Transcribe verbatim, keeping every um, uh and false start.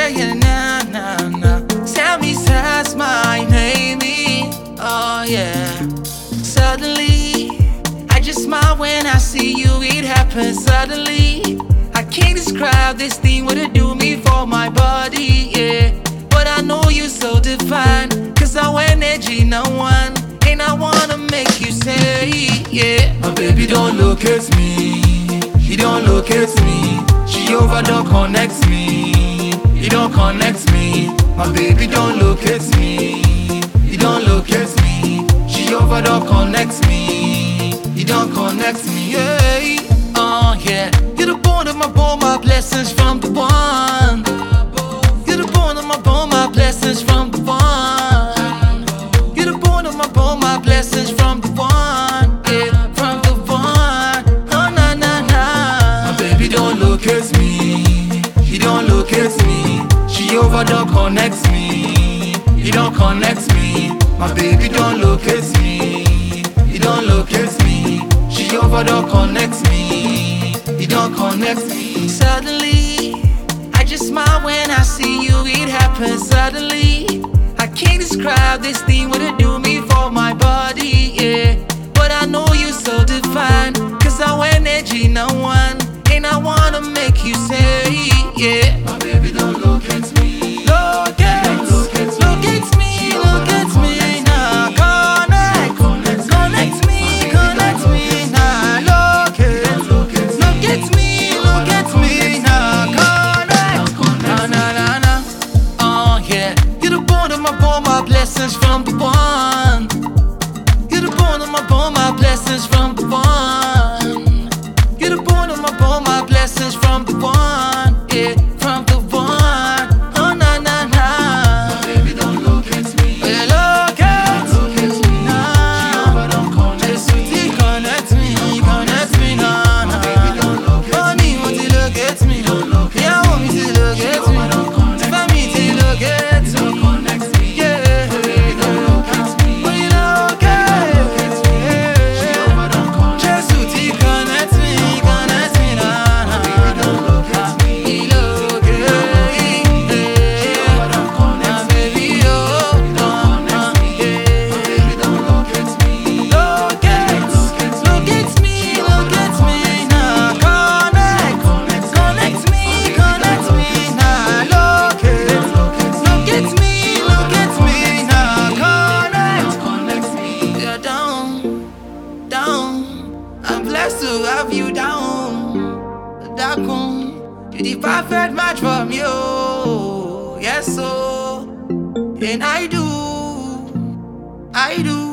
yeah, nah, nah, nah. Tell me, that's my name, oh yeah. Suddenly, I just smile when I see you, it happens suddenly. I can't describe this thing, what it do me for my body, yeah. But I know you so divine, cause our energy no one. And I wanna make you say, yeah. My baby don't look at me, he don't look at me. She over don't connect me, he don't connect me. My baby don't look at me, he don't look at me. She over don't connect me, he don't connect me, yeah. Oh yeah. You're the bone of my bone, my blessings from the one. You're the bone of my bone, my blessings from the one. You're the bone of my bone, my blessings from the one. Yeah, from the one. Oh na na na. My baby don't look at me, he don't look at me. She over don't connect me, he don't connect me. My baby don't look at me, he don't look at me. She over don't connect me, he don't connect me. Suddenly, I just smile when I see you, it happens suddenly. I can't describe this thing, what it do me for my body, yeah. But I know you so divine, cause our energy no one. And I wanna make you say, yeah. My baby don't look at me, look at, look at, look at me, look at me now. Connect, connect, connect me, connect me now. Look at, look at, look at me, look at me now. Connect, na na na na. Oh yeah. You're the bone of my bone, my blessings from the one. You're the bone of my bone, my blessings from the one. You're the bone of my bone, my blessings from the one. Yeah, from the one. Oh na na na. My baby don't look at me, yeah, look at, look at me now. She over don't connect me, connect me, connect me now. My baby don't look at me, want to look at me, don't look at me. Yeah, want me to look at me, for me to look at me. Don't connect me, yeah. My baby don't look at me, want you look at me. She over don't connect me, just to connect me, connect me now. My baby don't look at me, he look at me. She over don't connect me, my baby oh, don't connect me. My baby don't look at me, look at, look at me, look at me now. Connect, connect me, connect me now. Look at, look at me, look at me now. Connect, connect me. You're down, down. I'm blessed to have you down. Down. You're the perfect match for me, oh yes, so. And I do, I do.